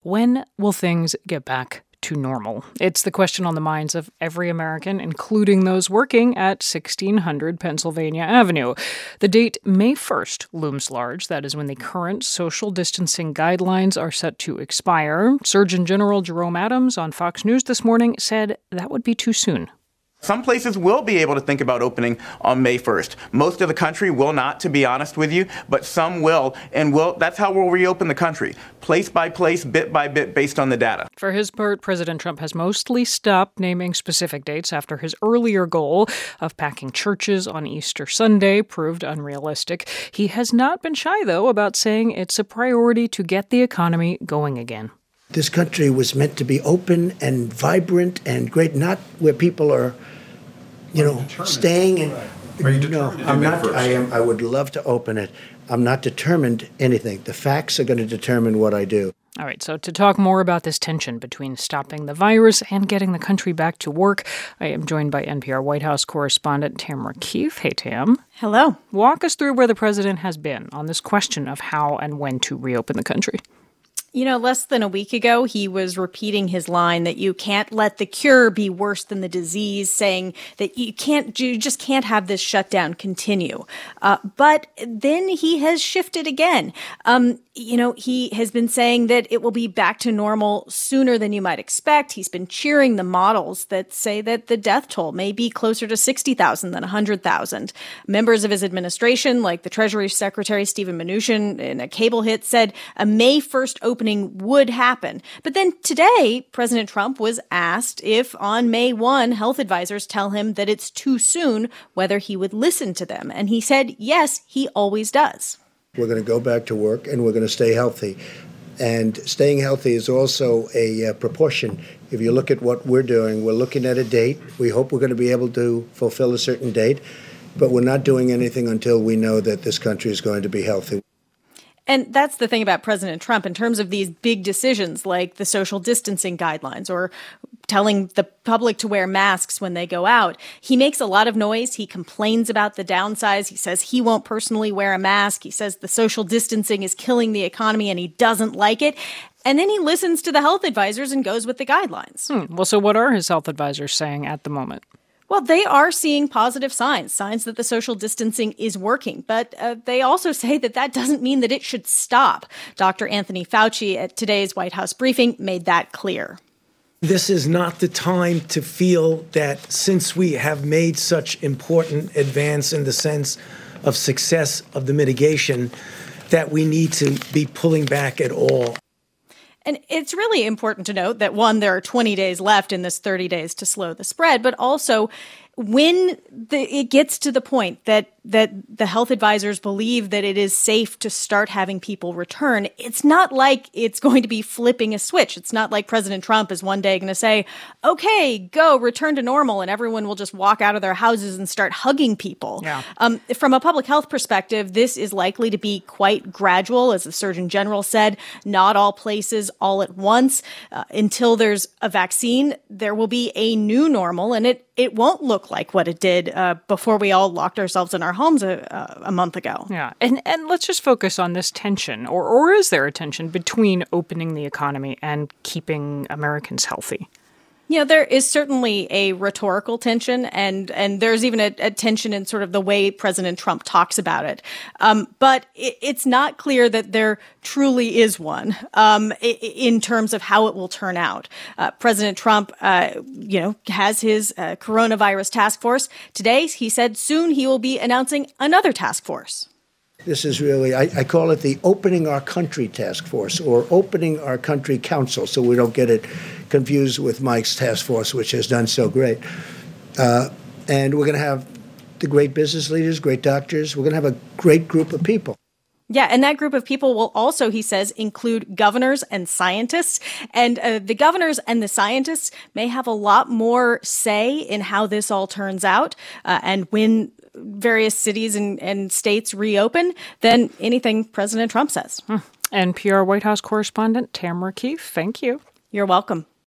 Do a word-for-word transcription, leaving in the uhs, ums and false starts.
When will things get back to normal? It's the question on the minds of every American, including those working at sixteen hundred Pennsylvania Avenue. The date, May first, looms large. That is when the current social distancing guidelines are set to expire. Surgeon General Jerome Adams on Fox News this morning said that would be too soon. Some places will be able to think about opening on May first. Most of the country will not, to be honest with you, but some will, and will. That's how we'll reopen the country, place by place, bit by bit, based on the data. For his part, President Trump has mostly stopped naming specific dates after his earlier goal of packing churches on Easter Sunday proved unrealistic. He has not been shy, though, about saying it's a priority to get the economy going again. This country was meant to be open and vibrant and great, not where people are, you know, staying. And Are you determined? No, I'm not. I am. I would love to open it. I'm not determined anything. The facts are going to determine what I do. All right, so to talk more about this tension between stopping the virus and getting the country back to work, I am joined by N P R White House correspondent Tamara Keefe. Hey, Tam. Hello. Walk us through where the president has been on this question of how and when to reopen the country. You know, less than a week ago, he was repeating his line that you can't let the cure be worse than the disease, saying that you can't, you just can't have this shutdown continue. Uh, but then he has shifted again. Um, you know, he has been saying that it will be back to normal sooner than you might expect. He's been cheering the models that say that the death toll may be closer to sixty thousand than one hundred thousand. Members of his administration, like the Treasury Secretary Steven Mnuchin in a cable hit, said a May first opening would happen. But then today, President Trump was asked if on May first, health advisors tell him that it's too soon, whether he would listen to them. And he said, yes, he always does. We're going to go back to work and we're going to stay healthy. And staying healthy is also a uh, proportion. If you look at what we're doing, we're looking at a date. We hope we're going to be able to fulfill a certain date, but we're not doing anything until we know that this country is going to be healthy. And that's the thing about President Trump in terms of these big decisions like the social distancing guidelines or telling the public to wear masks when they go out. He makes a lot of noise. He complains about the downsides. He says he won't personally wear a mask. He says the social distancing is killing the economy and he doesn't like it. And then he listens to the health advisors and goes with the guidelines. Hmm. Well, so what are his health advisors saying at the moment? Well, they are seeing positive signs, signs that the social distancing is working. But uh, they also say that that doesn't mean that it should stop. Doctor Anthony Fauci at today's White House briefing made that clear. This is not the time to feel that since we have made such important advance in the sense of success of the mitigation, that we need to be pulling back at all. And it's really important to note that, one, there are twenty days left in this thirty days to slow the spread, but also when the, it gets to the point that that the health advisors believe that it is safe to start having people return, it's not like it's going to be flipping a switch. It's not like President Trump is one day going to say, okay, go, return to normal, and everyone will just walk out of their houses and start hugging people. Yeah. Um, from a public health perspective, this is likely to be quite gradual, as the Surgeon General said, not all places all at once. Uh, until there's a vaccine, there will be a new normal, and it, it won't look like what it did uh, before we all locked ourselves in our homes a, a month ago. Yeah. And and let's just focus on this tension, or, or is there a tension between opening the economy and keeping Americans healthy? You know, there is certainly a rhetorical tension, and and there's even a, a tension in sort of the way President Trump talks about it. Um, but it, it's not clear that there truly is one um, in terms of how it will turn out. Uh, President Trump, uh, you know, has his uh, coronavirus task force. Today, he said soon he will be announcing another task force. This is really, I, I call it the Opening Our Country Task Force, or Opening Our Country Council, so we don't get it confused with Mike's task force, which has done so great. Uh, and we're going to have the great business leaders, great doctors. We're going to have a great group of people. Yeah, and that group of people will also, he says, include governors and scientists. And uh, the governors and the scientists may have a lot more say in how this all turns out uh, and when various cities and, and states reopen than anything President Trump says. Hmm. N P R White House correspondent Tamara Keefe, thank you. You're welcome.